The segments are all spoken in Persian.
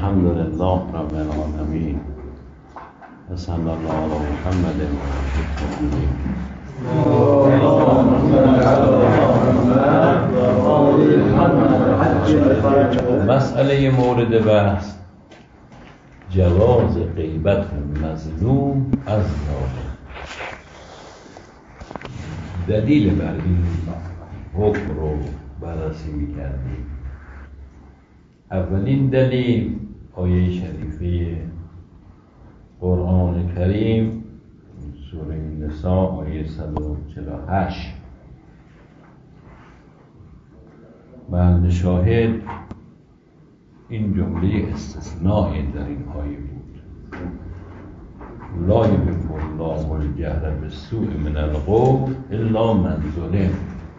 الحمد لله رب العالمين وصلى الله على محمد مسئله مورد بحث جواز غیبت مظلوم از ظالم. دلیل بر این حکم رو بررسی می‌کردیم. اولین دلیل آیه شریفه قرآن کریم سوره نساء آیه 148. محل شاهد این جمله استثنایی در این آیه بود: لا یحب الله الجهر بالسوء من القول الا من ظلم.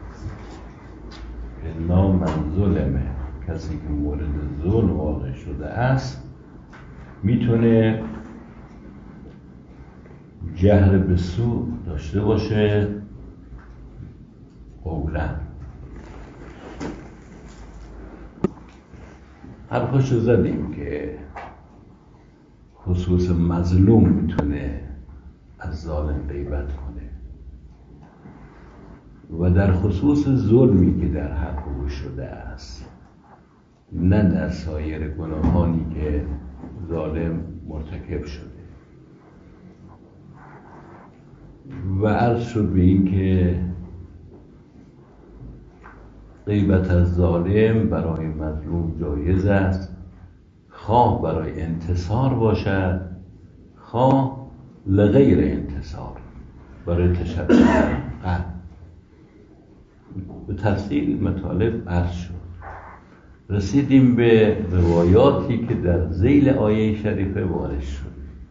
الا من ظلمه، کسی که مورد ظلم واقع شده است میتونه جهر به سوء داشته باشه قولا. حرفاشو زدیم که خصوص مظلوم میتونه از ظالم غیبت کنه و در خصوص ظلمی که در حق او شده است، نه در سایر گناهانی که ظالم مرتکب شده. و عرض شد به این که غیبت از ظالم برای مظلوم جایز است، خواه برای انتصار باشد خواه لغیر انتصار، برای تشدد قلب. به تفصیل مطالب عرض شد. رسیدیم به روایاتی که در ذیل آیه شریفه وارد شد.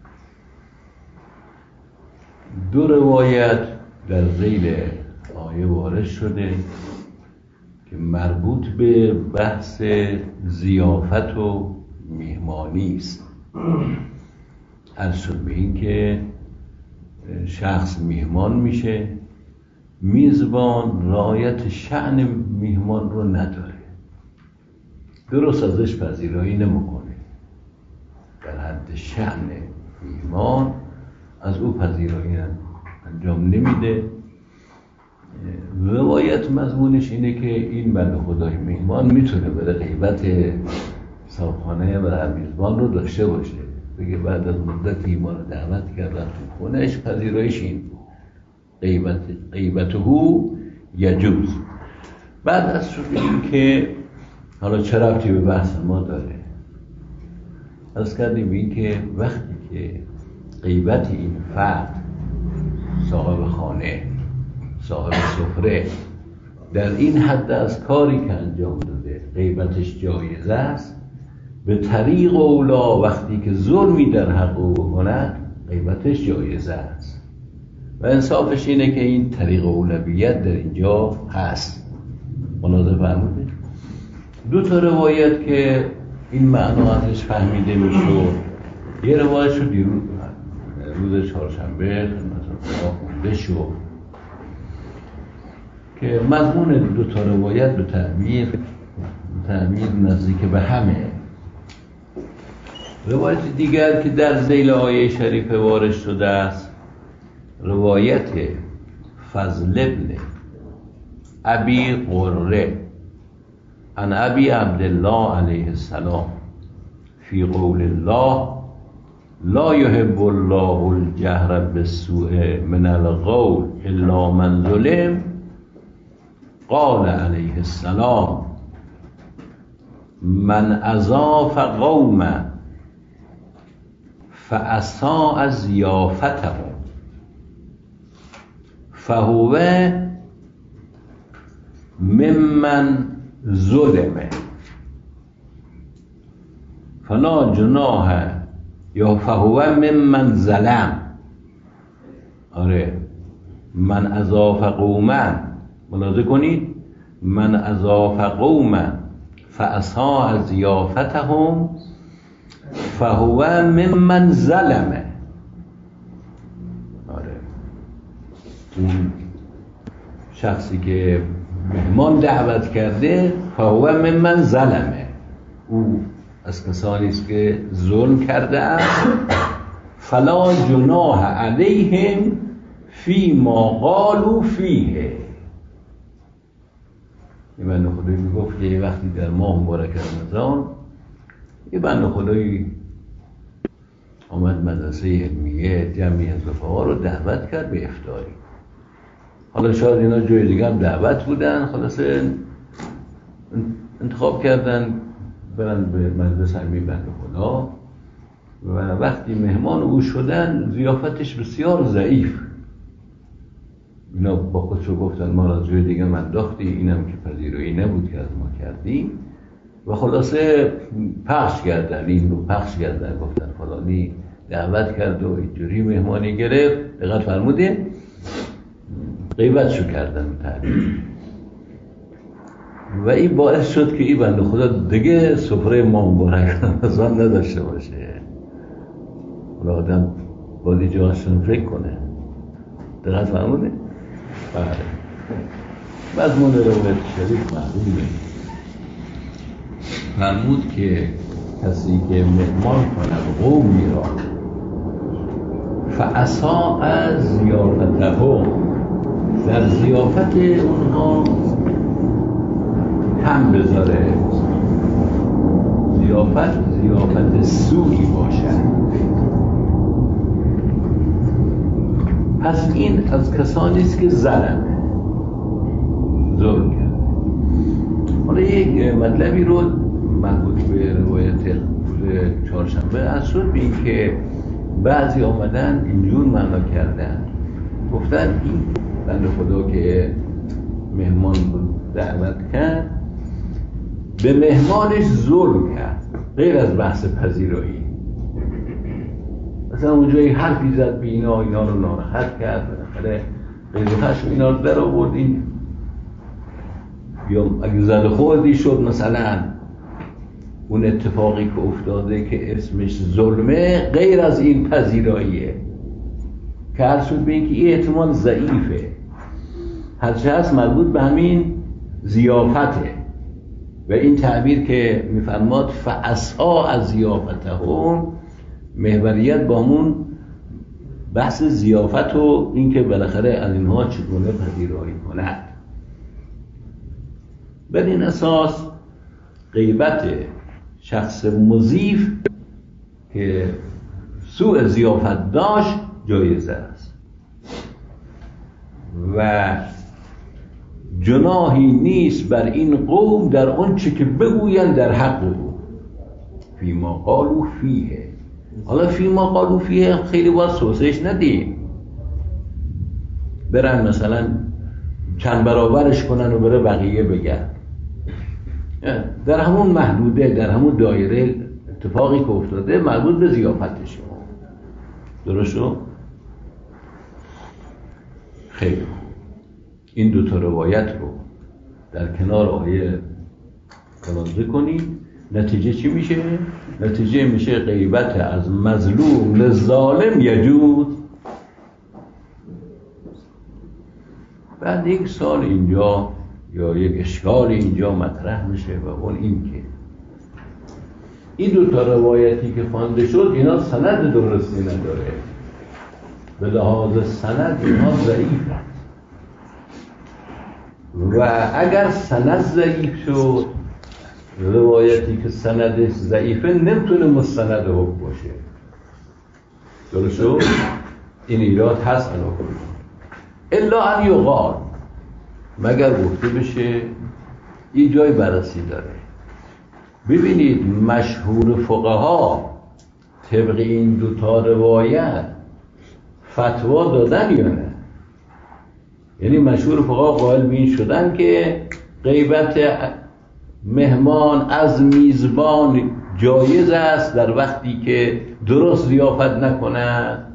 دو روایت در ذیل آیه وارد شده که مربوط به بحث ضیافت و میهمانی است. عرض شد به این که شخص میهمان میشه، میزبان رعایت شأن میهمان رو نداره، درست ازش پذیرایی نمیکنه، در حد شأن میهمان از او پذیرایی انجام نمیده. روایت مضمونش اینه که این بنده خدای میهمان میتونه بره غیبت صاحبخانه و میزبان رو داشته باشه، بگه بعد از مدتی ما رو دعوت کردن تو خونهش، پذیرایش این غیبته یجوز. بعد از شد این که حالا چه ربطی به بحث ما داره، از کردیم این که وقتی که غیبت این فرد صاحب خانه، صاحب سفره، در این حد از کاری که انجام داده غیبتش جایز است، به طریق اولا وقتی که ظلمی در حق او بکند غیبتش جایز است. و انصافش اینه که این طریق اولویت در اینجا هست. ملاحظه فرمودید؟ دو تا روایت که این معنا ازش فهمیده میشه. یه روایت شو روز چهارشنبه خدمت خونده شد که مضمون دو تا روایت به تعبیر نزدیک به همه. روایت دیگر که در ذیل آیه شریفه وارد شده است، روایت فضل ابن ابی قره عن ابی عبدالله علیه السلام فی قول الله لا یحب الله الجهر بالسوء من القول الا من ظلم. قال علیه السلام من اضاف قوما فاساء ضیافتهم فهو ممن ظلمه فلا جناح یا فهو ممن ظلم. آره، من اضاف قوما، ملاحظه کنید، من اضاف قوما فاساء ضیافتهم فهو ممن ظلمه. آره، اون شخصی که مهمان دعوت کرده فهو ممن ظلمه، او از کسانی است که ظلم کرده است فلا جناح علیهم فیما قالوا فیه. این بنده خدایی میگفت که وقتی در ماه مبارک رمضان یه بنده خدایی آمد مدرسه علمیه جمعی از رفقا رو دعوت کرد به افطاری. حالا شاید اینا جای دیگه هم دعوت بودن، خلاصه انتخاب کردن برن به مدرسه علمی بنده خدا و وقتی مهمان او شدن ضیافتش بسیار ضعیف. اینا با خودشو گفتن ما را جای دیگه انداختی، اینم که پذیرایی نبود که از ما کردیم و خلاصه پخش کردن، این رو پخش کردن، گفتن فلانی دعوت کرد و اینجوری مهمانی گرفت. دقت فرمودین؟ غیبتشو کردن تعبیر و این باعث شد که این بنده خدا دیگه سفره ما مبارک رمضان نداشته باشه. حالا آدم باید جاشون فکر کنه. دقت فرمودین؟ بله. مضمون روایت شریف معلومه، فرمود که کسی که مهمان کند قومی را فاساء ضیافتهم، در ضیافت اونها هم بذاره، ضیافت سوئی باشد، پس این از کسانی است که ظلم کرد. حالا یک مطلبی رو مربوط به روایت چهارشنبه از شد به این که بعضی آمدن اینجور معنا کردن، گفتن این بنده خدا که مهمان بود دعوت کرد به مهمانش ظلم کرد، غیر از بحث پذیرایی. مثلا اونجایی حرفی زد به اینا رو ناراحت کرد، بالاخره غیر خشم اینا رو در آوردین، یا اگه زد خوردی شد مثلا اون اتفاقی که افتاده که اسمش ظلمه غیر از این پذیراییه که هر شد به این که این احتمال ضعیفه، هرچه هست مربوط به همین ضیافته و این تعبیر که میفرماد فاساء از ضیافتهم، محوریت با همون بحث ضیافت و این که بالاخره از اینها چگونه پذیرایی کند. بر این اساس غیبت شخص مضیف که سوء ضیافت داشت جایز است و جناحی نیست بر این قوم در آنچه که بگویند در حق او فیما قالوا فیه. حالا فیما قالوا فیه خیلی باید سوسش ندیم، برن مثلا چند برابرش کنن و بره بقیه بگن، در همون محدوده، در همون دایره اتفاقی که افتاده مربوط به ضیافتش. درست شد؟ خیلی این دو تا روایت رو در کنار آیه ملاحظه کنید. نتیجه چی میشه؟ نتیجه میشه غیبت از مظلوم لظالم یجوز. بعد یک سال اینجا یا یک اشکال اینجا مطرح میشه و اون این که این دو تا روایتی که خوانده شد اینا سند درستی نداره، به لحاظ سند اینا ضعیف است و اگر سند ضعیف شد روایتی که سندش ضعیفه نمیتونه مستند حکم باشه. درست شد؟ این ایراد هست الا ان یقال، مگر گفته بشه این جای بررسی داره. ببینید مشهور فقها طبق این دوتا روایت فتوا دادن یا نه؟ یعنی مشهور فقها قائل به این شدن که غیبت مهمان از میزبان جایز است در وقتی که درست ضیافت نکند.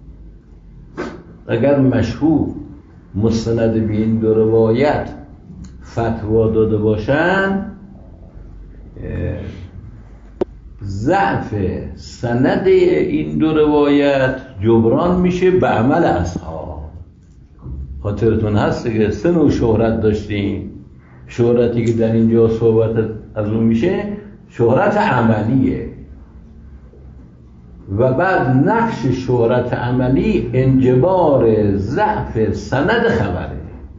اگر مشهور مستند به این دو روایت فتوا داده باشند، ضعف سند این دو روایت جبران میشه به عمل اصحاب. خاطرتون هست که سه نوع شهرت داشتیم. شهرتی که در اینجا صحبت از اون میشه شهرت عملیه و بعد نقش شهرت عملی انجبار ضعف سند خبره.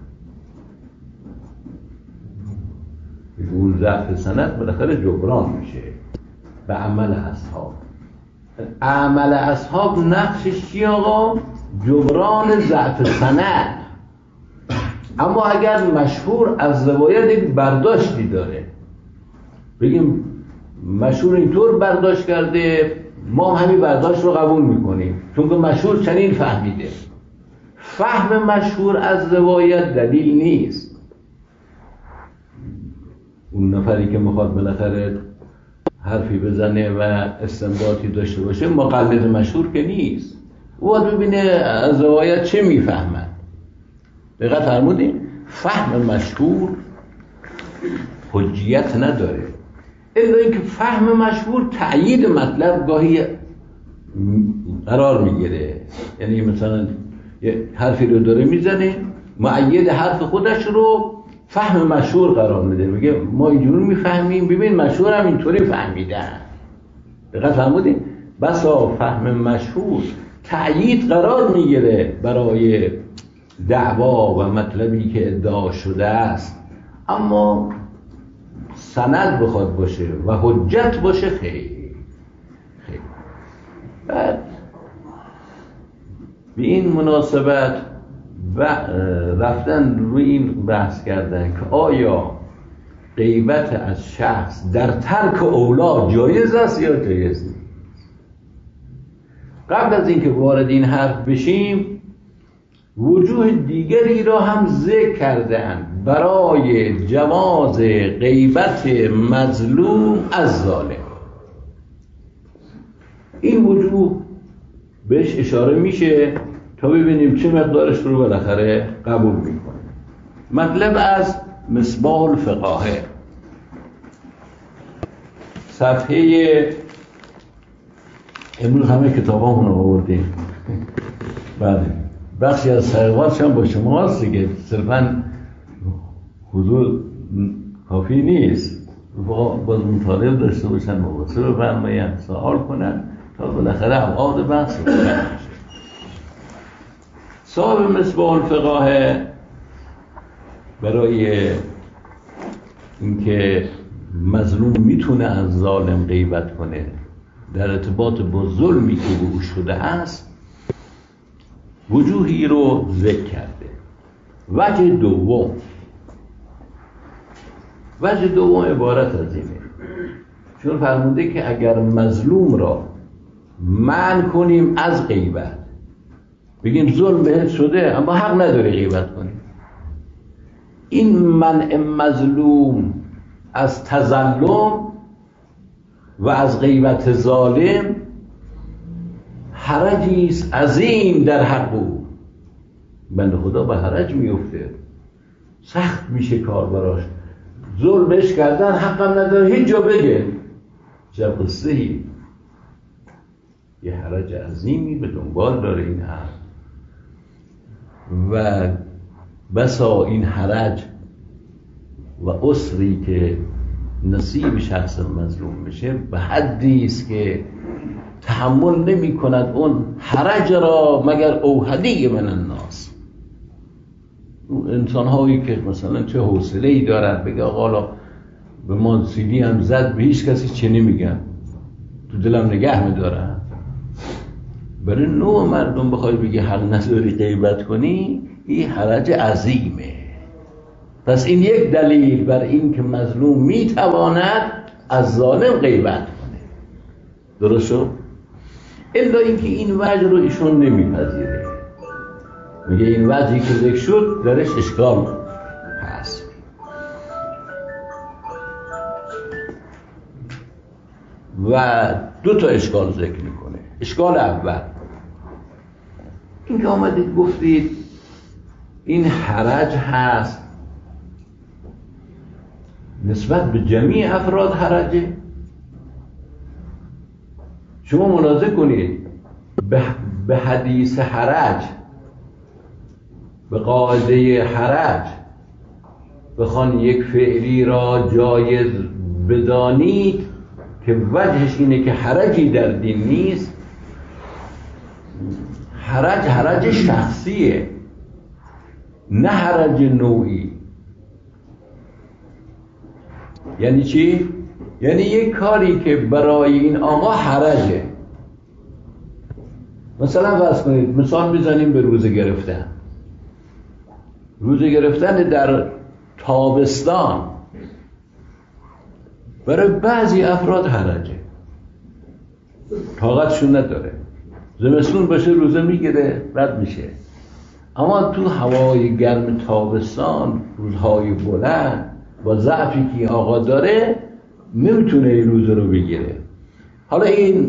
اون ضعف سند بالاخره جبران میشه به عمل اصحاب. عمل اصحاب نقشش چی آقا؟ جبران ضعف سند. اما اگر مشهور از روایت یک برداشتی داره، بگیم مشهور اینطور برداشت کرده، ما همین برداشت رو قبول میکنیم چون که مشهور چنین فهمیده. فهم مشهور از روایت دلیل نیست. اون نفری که میخواد بالاخره حرفی بزنه و استنباطی داشته باشه مقلد مشهور که نیست. او باید ببینه از روایت چه میفهمد. دقیقا فرمودین؟ فهم مشهور حجیت نداره، الا اینکه فهم مشهور تأیید مطلب گاهی قرار میگیره. یعنی مثلا یه حرفی رو داره میزنه، مؤید حرف خودش رو فهم مشهور قرار میده، میگه ما اینجوری میفهمیم، ببین مشهور هم اینطوری فهمیدن. دقیقا فرمودین؟ بسا فهم مشهور تأیید قرار میگیره برای دعوا و مطلبی که ادعا شده است، اما سند بخواد باشه و حجت باشه خیلی. بعد به این مناسبت رفتن روی این بحث کردن که آیا غیبت از شخص در ترک اولا جایز است یا جایز نیست. قبل از اینکه وارد این حرف بشیم وجوه دیگری را هم ذکر کردن برای جواز غیبت مظلوم از ظالم. این وجوه بهش اشاره میشه تا ببینیم چه مقدارش رو بالاخره قبول میکنه. مطلب از مصباح الفقاهه صفحه، امروز همه کتابامون رو آوردیم. بله بخشی از صحیحاتش هم با شما هست دیگه، صرفا حضور کافی نیست، باز مطالب داشته باشن، مباحثه رو بفرمایند، سوال کنن تا بالاخره ابعاد بحث رو کنن. صاحب مصباح الفقاهه برای اینکه مظلوم میتونه از ظالم غیبت کنه در ارتباط با ظلمی که به او شده است وجوهی رو ذکر کرده. وجه دوم عبارت از اینه، چون فرموده که اگر مظلوم را منع کنیم از غیبت، بگیم ظلم بهت شده اما حق نداری غیبت کنیم، این منع مظلوم از تظلم و از غیبت ظالم حرجی است عظیم در حق او. بنده خدا به حرج میفته، سخت میشه کار براش، ظلمش کردن حقم نداره هیچ جا بگه، چه قصه‌ای، یه حرج عظیمی به دنبال داره این حرف و بسا این حرج و عسری که نصیب شخص مظلوم میشه به حدی است که تحمل نمی کند اون حرج را مگر اوحدی من الناس. انسان هایی که مثلا چه حوصله ای دارن بگه آقا به ما سیدی هم زد، به هیچ کسی چه نمیگن، تو دلم نگه میدارن. برای نوع مردم بخوای بگی حق نداری غیبت کنی، این حرج عظیمه. پس این یک دلیل بر این که مظلوم میتواند از ظالم غیبت کنه. درست شد؟ الا اینکه این وجه رو ایشون نمیپذیره، میگه این وجهی که ذکر شد درش اشکال هست. و دو تا اشکال ذکر میکنه. اشکال اول این که آمدید گفتید این حرج هست نسبت به جمیع افراد حرجه. شما ملاحظه کنید به حدیث حرج، به قاعده حرج بخوان یک فعلی را جایز بدانید، که وجهش اینه که حرجی در دین نیست، حرج شخصیه، نه حرج نوعی. یعنی چی؟ یعنی یک کاری که برای این آقا حرجه. مثلا فرض کنید مثال میزنیم به روزه گرفتن. روزه گرفتن در تابستان برای بعضی افراد حرجه، طاقتشون نداره. زمستون باشه روزه میگیره رد میشه، اما تو هوای گرم تابستان روزهای بلند با ضعفی که آقا داره نمیتونه این روزه رو بگیره. حالا این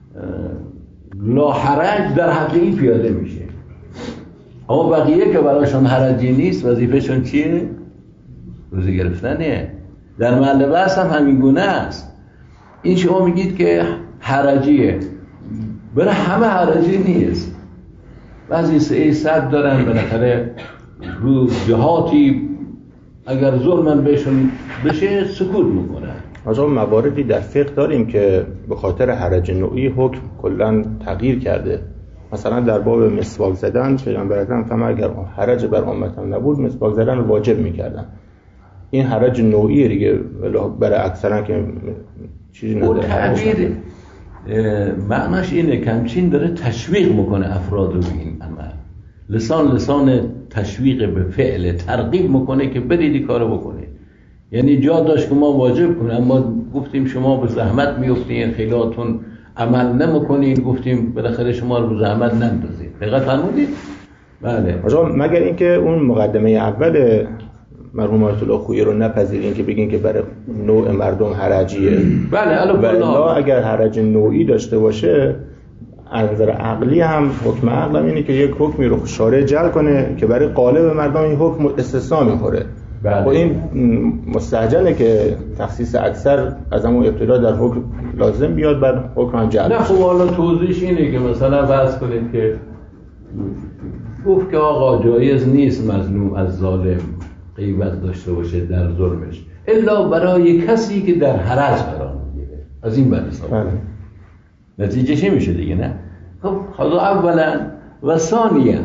لاحرج در حق این پیاده میشه، اما بقیه که براشون حرجی نیست وظیفهشون چیه؟ روزه گرفتنه. در محل بحث هم همین گونه است. این شما میگید که حرجیه، برای همه حرجی نیست. بعضی سعی دارن بالاخره رو جهاتی اگر ظلمن بهشون بشه سکوت میکنن. از اون مواردی در فقه داریم که به خاطر حرج نوعی حکم کلا تغییر کرده. مثلا در باب مسواک زدن پیامبر اکرم فرمود اگر حرج بر امتم نبود مسواک زدن رو واجب میکردن. این حرج نوعی دیگه برای اکثرا که چیزی نداره. تعبیر معناش اینه که همچین داره تشویق میکنه افراد رو به این عمل. لسان تشویق به فعل، ترغیب میکنه که برید این کارو بکنید. یعنی جا داشت که ما واجب کنیم، اما گفتیم شما به زحمت میافتین، خیلیاتون عمل نمیکنین، گفتیم بالاخره شما رو به زحمت نندازید. دقیق فرمودید؟ بله. آقا مگر اینکه اون مقدمه اول مرحوم آیت الله خویی رو نپذیرین که بگین که برای نوع مردم حرجیه. بله اگر حرج نوعی داشته باشه از نظر عقلی هم حکم عقل هم اینه که یک حکمی رو شارع جعل کنه که برای قالب مردم این حکم استثنا میخوره. بله. و این مستعجله که تخصیص اکثر از همون ابتدا در حکم لازم بیاد بر حکم هم جعل. نه خب حالا توضیحش اینه که مثلا فرض کنید که گفت که آقا جایز نیست مظلوم از ظالم غیبت داشته باشه در ظلمش الا برای کسی که در حرج قرار میگیره. از این بر حساب نتیجه چه میشه دیگه؟ نه خب حالا اولا و ثانیا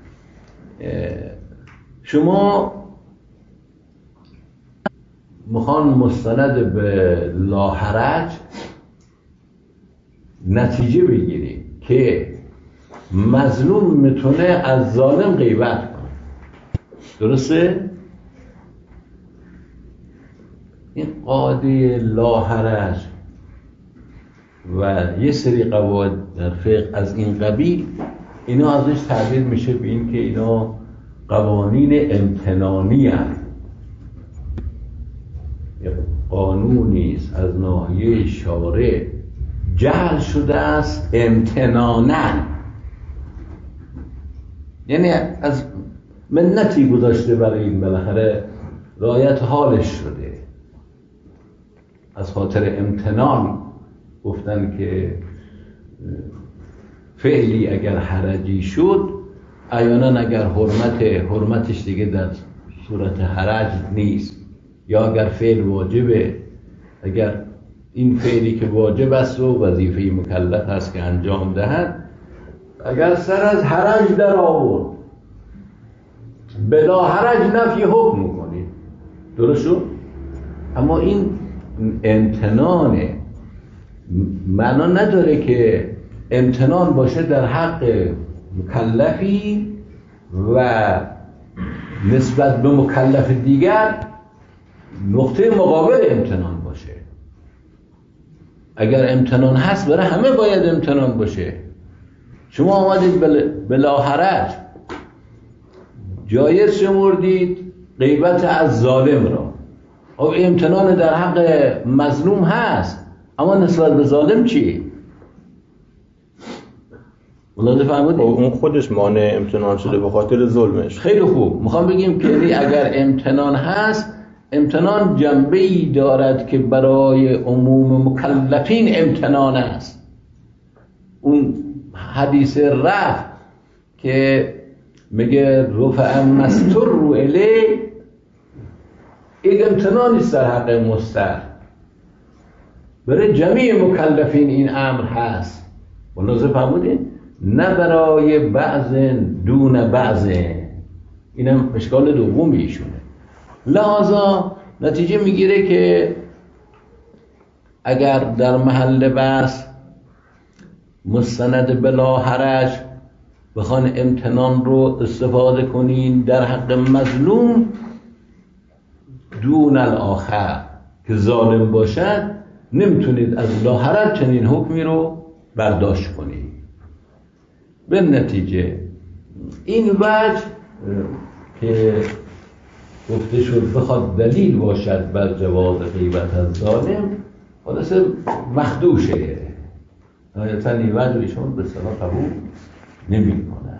شما میخوان مستند به لاحرج نتیجه بگیری که مظلوم میتونه از ظالم غیبت کنه. درسته؟ این قاعده لاحرج و یه سری قواعد در فقه از این قبیل اینا ازش تعبیر میشه به این که اینا قوانین امتنانی هست. قانونی است از ناحیه شارع جعل شده است امتنانا، یعنی از منتی گذاشته برای این بالاخره رعایت حالش شده. از خاطر امتنان گفتن که فعلی اگر حرجی شد عیانا اگر حرمتش دیگه در صورت حرج نیست، یا اگر فعل واجبه، اگر این فعلی که واجب است و وظیفه مکلف است که انجام دهد اگر سر از حرج در آورد بلا حرج نفی حکم میکنید. درست شد؟ اما این امتنانه، معنا نداره که امتنان باشه در حق مکلفی و نسبت به مکلف دیگر نقطه مقابل امتنان باشه. اگر امتنان هست برای همه باید امتنان باشه. شما آمدید بلا حرج جایز شمردید غیبت از ظالم را، او امتنان در حق مظلوم هست، اما نسبت به ظالم چی؟ ملاحظه فرمودید؟ اون خودش مانع امتنان شده به خاطر ظلمش. خیلی خوب، میخوام بگیم که اگر امتنان هست، امتنان جنبه‌ای دارد که برای عموم مکلفین امتنان است. اون حدیث رفع که میگه رفع مستر رو الی، این امتنانی است در حق مستر. برای جمیع مکلفین این امر هست. ملاحظه فرمودین؟ نه برای بعض دون بعض. اینم اشکال دومی ایشونه. لذا نتیجه میگیره که اگر در محل بحث مستند بلا حرج بخوان امتنان رو استفاده کنین در حق مظلوم دون الاخر که ظالم باشد، نمیتونید از لا حرج چنین حکمی رو برداشت کنید. به نتیجه این وجه که گفته شد بخواد دلیل باشد بر جواز غیبت از ظالم، خلاصه مخدوشه. نهایتا این وجه ایشون به صلاح قبول نمی کنه.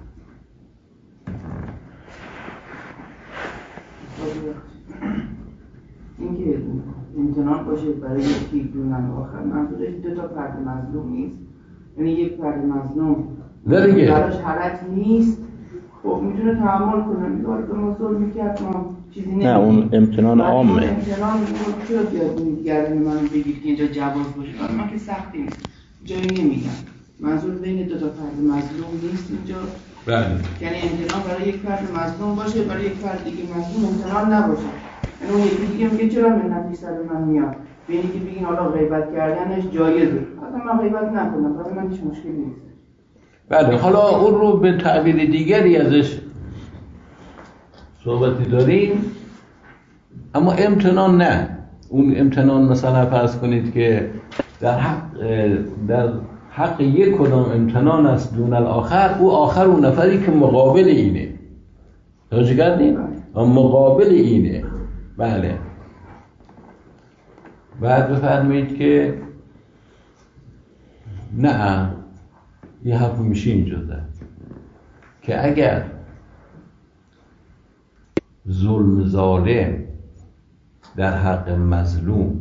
این که امتنان باشه برای یکی دونن آخر، منظورش دو تا فرد مظلوم نیست، یعنی یک فرد مظلوم براش حرج نیست، خب میتونه تحمل کنه، میگه به ما ظلم میکرد ما چیزی نمیگه. نه اون امتنان عامه. امتنان چرا بیاد میگردیم من بگید که اینجا جواز باشه؟ من که سختی نیست، جایی نمیگم. منظور بین دو تا فرد مظلوم نیست اینجا. بله. یعنی امتنان برای یک فرد مظلوم باشه، برای یک فرد دیگه مظلوم امتنان نباشه. یعنی اون یکی دیگه میگه چرا منتی سر من میاد؟ ببینید که بگین حالا غیبت کردنش جایزه. اصلا من غیبت نکنم، برای من هیچ مشکلی نیست. بله، حالا اون رو به تعبیر دیگری ازش صحبتی داریم، اما امتنان نه. اون امتنان مثلا فرض کنید که در حق یک کدام امتنان است دون الاخر، او آخر اون نفری که مقابل اینه. توجه کردین؟ مقابل اینه. بله. بعد بفرمایید که نه، یه حرف میشه اینجا زد که اگر ظلم ظالم در حق مظلوم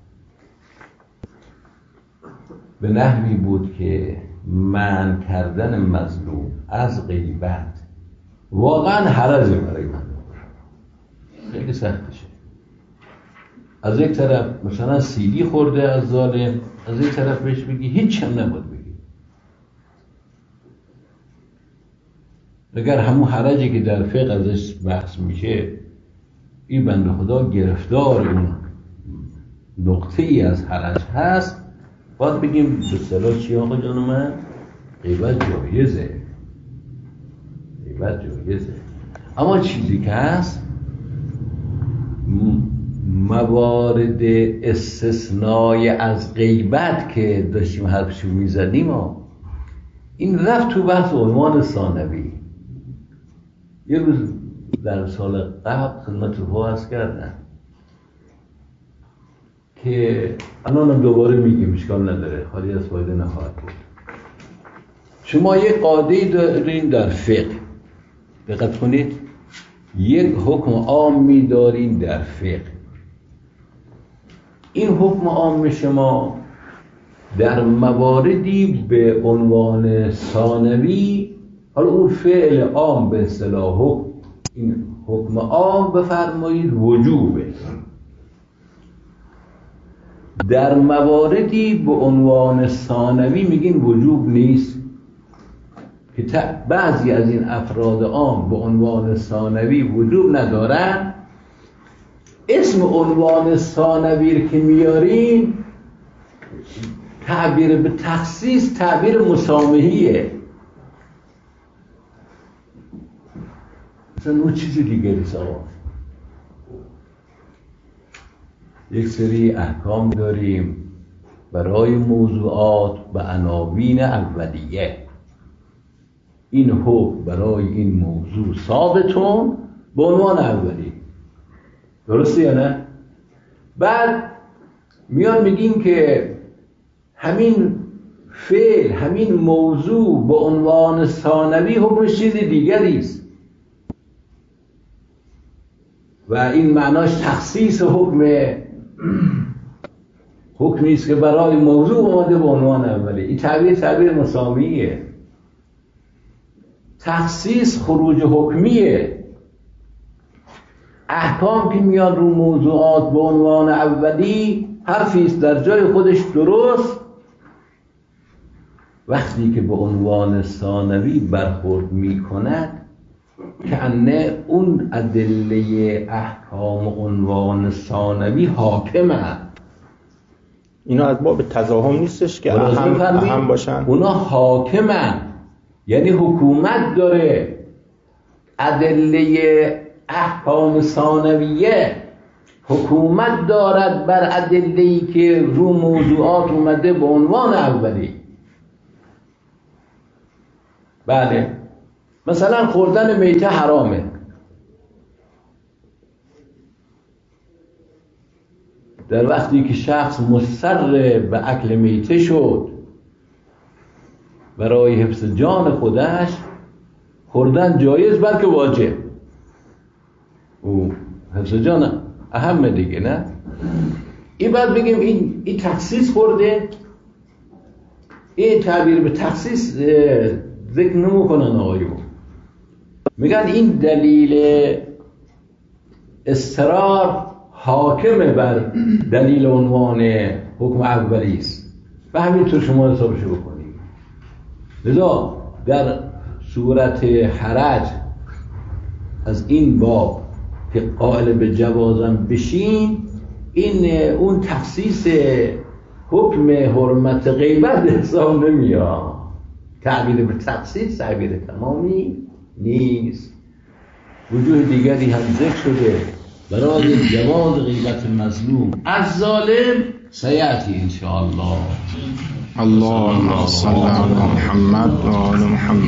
به نحوی بود که منع کردن مظلوم از غیبت واقعا حرجه برای من، خیلی سختشه. از یک طرف مثلا سیلی خورده از ظالم، از یک طرف بهش بگی هیچ هم نباید بگی. اگر همون حرجی که در فقه ازش بحث میشه، این بنده خدا گرفتار اون نقطه ای از حرج هست، باید بگیم به اصطلاح چی آقا جان من؟ غیبت جایزه. غیبت جایزه. اما چیزی که هست موارد استثنای از غیبت که داشتیم حرفشو میزدیم، این رفت تو بحث عنوان ثانوی. یه روز در سال قبل خدمت رو عرض کردم که الانم دوباره میگیم، اشکال نداره، خالی از فایده نخواهد بود. شما یک قاعده‌ای دارین در فقه، دقت کنید، یک حکم عامی دارین در فقه. این حکم عام شما در مواردی به عنوان ثانوی، حالا اون فعل عام به اصطلاح این حکم عام بفرمایید وجوبه، در مواردی به عنوان ثانوی میگین وجوب نیست، که بعضی از این افراد عام به عنوان ثانوی وجوب ندارن. اسم عنوان ثانوی که میارین تعبیر به تخصیص تعبیر مسامحیه، مثلا اون چیزی دیگری سوا. یک سری احکام داریم برای موضوعات به عناوین اولیه. این حکم برای این موضوع ثابتون به عنوان اولی، درسته یا نه؟ بعد میان میگیم که همین فعل، همین موضوع به عنوان ثانوی حکمش چیز دیگری است و این معناش تخصیص حکمی است که برای موضوع اومده به عنوان اولی. این تعبیر مساویه. تخصیص خروج حکمیه. احکام که میاد رو موضوعات به عنوان اولی حرفی است در جای خودش درست، وقتی که به عنوان ثانوی برخورد می کند که انه اون ادله احکام عنوان ثانوی حاکمه. اینا از باب تضاهم نیستش که اهم باشن، اونا حاکمن، یعنی حکومت داره. ادله احکام ثانویه حکومت دارد بر ادله‌ای که رو موضوعات اومده به عنوان اولی. بله، مثلا خوردن میته حرامه، در وقتی که شخص مصر به اکل میته شد برای حفظ جان خودش، خوردن جایز بلکه واجب. او حفظ جان اهم دیگه، نه؟ این بعد بگیم این تخصیص خورده، این تعبیر به تخصیص ذکر نمی‌کنن آقایون، میگن این دلیل اضطرار حاکم بر دلیل عنوان حکم اولی است و همینطور شما حسابشو بکنید. لذا در صورت حرج از این باب که قائل به جوازم بشین، این اون تخصیص حکم حرمت غیبت حساب نمیاد. تعبیر به تخصیص تعبیر تمامی نیست. وجوه دیگری هم ذکر شده برای جواز غیبت مظلوم از ظالم سیأتی انشاءالله. اللهم صل علی محمد و آل محمد.